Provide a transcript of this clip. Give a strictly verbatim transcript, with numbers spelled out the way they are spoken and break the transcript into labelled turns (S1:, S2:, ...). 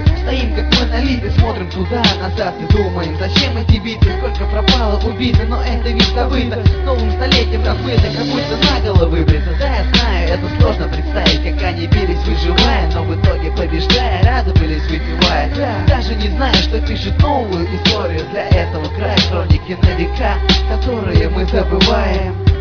S1: Стоим как монолиты, смотрим туда назад и думаем, зачем эти битвы, сколько пропало убито. Но это ведь забыто, новым столетием размыто, как будто наголо выбрито. Да, я знаю, это сложно представить, как они бились, выживая, но в итоге побеждая, радовались выпивая. Даже не знаю, что пишет новую историю для этого края, хроники на века, которые мы забываем.